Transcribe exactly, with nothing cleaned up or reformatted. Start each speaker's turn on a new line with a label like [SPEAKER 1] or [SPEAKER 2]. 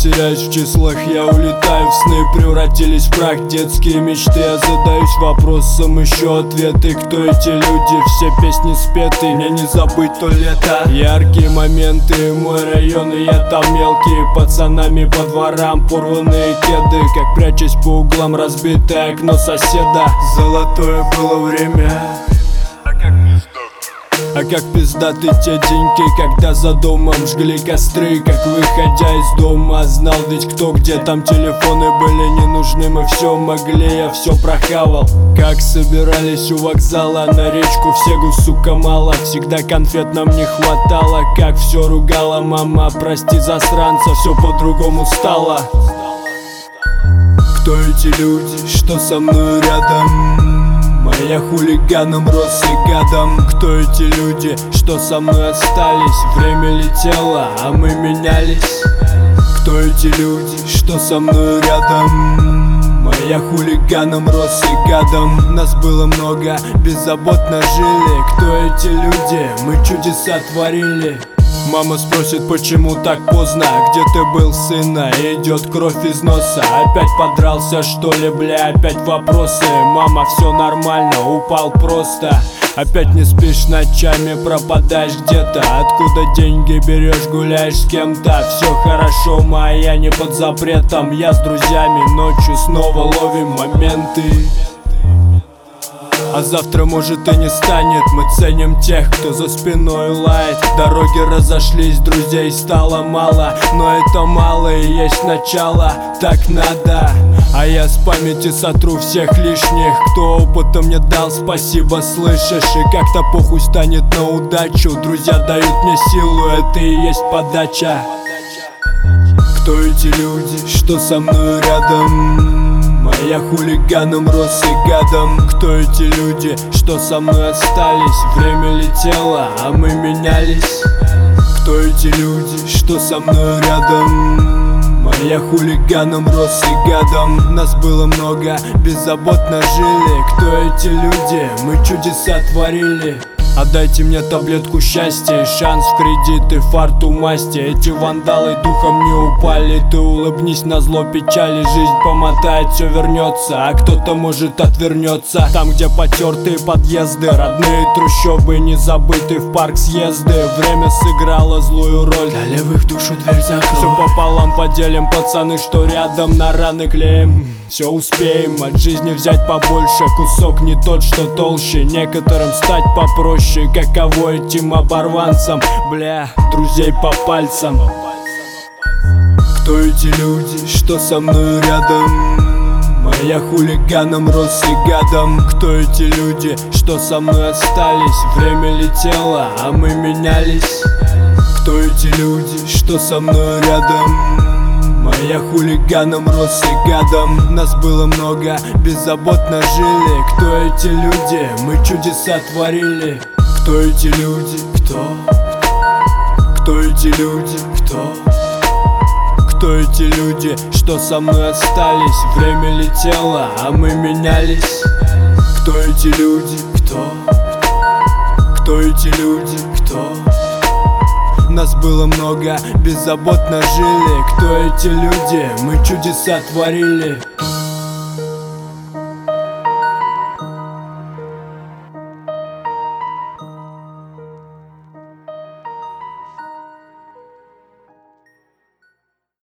[SPEAKER 1] теряюсь в числах, я улетаю в сны, превратились в прах детские мечты. Я задаюсь вопросом, ищу ответы, кто эти люди, все песни спеты, мне не забыть то лето. Яркие моменты, мой район, и я там мелкий, пацанами по дворам, порванные кеды, как прячась по углам, разбитое окно соседа. Золотое было время. А как пиздаты те деньки, когда за домом жгли костры, как выходя из дома знал ведь кто где. Там телефоны были не нужны, мы все могли, я все прохавал. Как собирались у вокзала на речку в Сегу, сука, мало, всегда конфет нам не хватало. Как все ругала мама, прости засранца, все по-другому стало. Кто эти люди, что со мной рядом? Я хулиганом рос и гадом. Кто эти люди, что со мной остались? Время летело, а мы менялись. Кто эти люди, что со мной рядом? Я хулиганом рос и гадом. Нас было много, беззаботно жили. Кто эти люди? Мы чудеса творили. Мама спросит, почему так поздно? Где ты был, сына? Идет кровь из носа. Опять подрался, что ли, бля? Опять вопросы. Мама, все нормально, упал просто. Опять не спишь ночами, пропадаешь где-то. Откуда деньги берешь, гуляешь с кем-то? Все хорошо, моя не под запретом. Я с друзьями ночью снова ловим моменты. А завтра может и не станет. Мы ценим тех, кто за спиной лает. Дороги разошлись, друзей стало мало. Но это мало и есть начало. Так надо. А я с памяти сотру всех лишних, кто опытом мне дал, спасибо, слышишь? И как-то похуй станет на удачу. Друзья дают мне силу, это и есть подача. Кто эти люди, что со мной рядом? Я хулиганом рос и гадом. Кто эти люди, что со мной остались? Время летело, а мы менялись. Кто эти люди, что со мной рядом? Я хулиганом рос и гадом. Нас было много, беззаботно жили. Кто эти люди? Мы чудеса творили. Отдайте мне таблетку счастья, шанс в кредит и фарту масти. Эти вандалы духом не упали. Ты улыбнись на зло печали, жизнь помотает, все вернется. А кто-то может отвернется. Там, где потертые подъезды, родные трущобы, не забыты в парк съезды. Время сыграло злую роль,
[SPEAKER 2] для левых душу дверь закрой.
[SPEAKER 1] Все пополам поделим, пацаны, что рядом, на раны клеим. Все успеем, от жизни взять побольше. Кусок не тот, что толще, некоторым стать попроще. Каково этим оборванцам, бля, друзей по пальцам. Кто эти люди, что со мной рядом? Я хулиганом рос и гадом. Кто эти люди, что со мной остались? Время летело, а мы менялись. Кто эти люди, что со мной рядом? Я хулиганом рос и гадом. Нас было много, беззаботно жили. Кто эти люди? Мы чудеса творили. Кто эти люди? Кто? Кто эти люди? Кто? Кто эти люди, что со мной остались? Время летело, а мы менялись. Кто эти люди? Кто? Кто эти люди? Кто? Нас было много, беззаботно жили. Кто эти люди? Мы чудеса творили.